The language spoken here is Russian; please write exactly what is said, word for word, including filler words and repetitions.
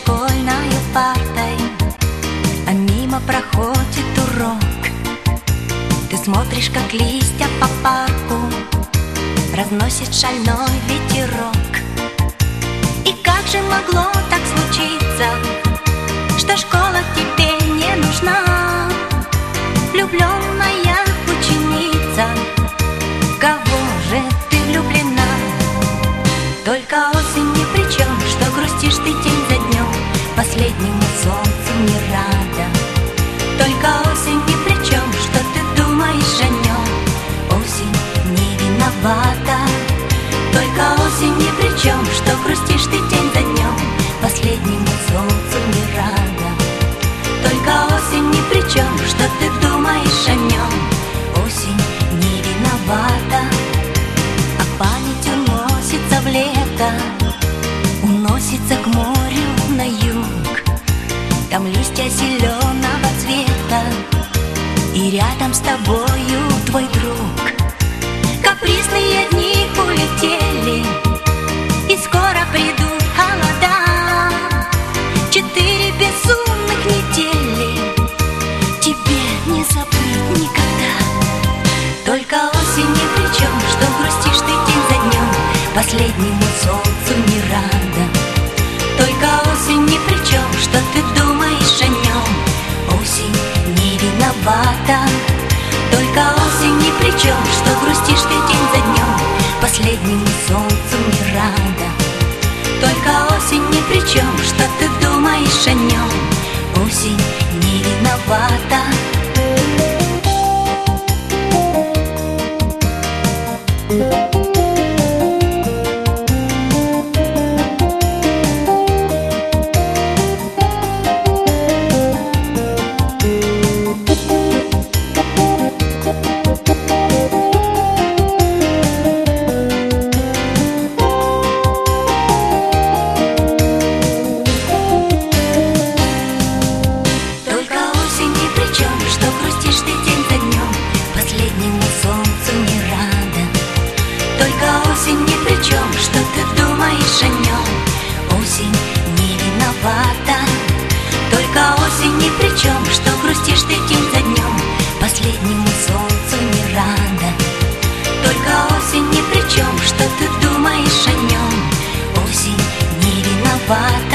школьной партой, а мимо проходит урок. Ты смотришь, как листья по парку разносит шальной ветерок. И как же могло так случиться, что школа тебе не нужна? Влюбленная ученица, в кого же ты влюблена? Только осень ни при чем, что грустишь ты день за днем, последнему солнцу не рада. Только осень ни при чем, что ты думаешь о нем, осень не виновата. Только осень ни при чем, что грустишь ты день за днем, последнему солнцу не рада. Только осень ни при чем, что ты думаешь о нем, осень не виновата. А память уносится в лето, уносится к морю на юг. Там листья зеленого цвета, и рядом с тобою твой друг. Капризные дни улетели, и скоро придут холода. Четыре безумных недели тебе не забыть никогда. Только осень ни при чем, что грустишь ты день за днем, последнему солнцу не рада. Только осень ни при чем, что ты думаешь о нем, осень не виновата. Только осень ни при чем, что грустишь ты день за днем, последнему солнцу не рада. Только осень ни при чем, что ты думаешь о нем, осень не виновата. Осень ни при чем, что ты думаешь о нем, осень не виновата. Только осень ни при чем, что грустишь ты день за днем, последнему солнцу не рада. Только осень ни при чем, что ты думаешь о нем, осень не виновата.